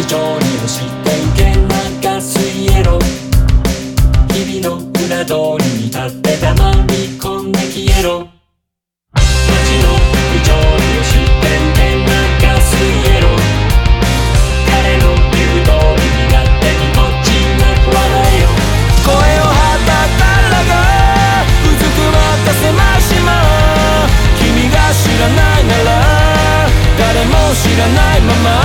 上に押して受け流すイエロー。日々の裏通りに立って黙り込んで消えろ。街の不条理を知って受け流すイエロー。彼の言う通りに勝手にこっちなく笑えよ。 声を張ったからがうずくまった狭い島。君が知らないなら誰も知らないまま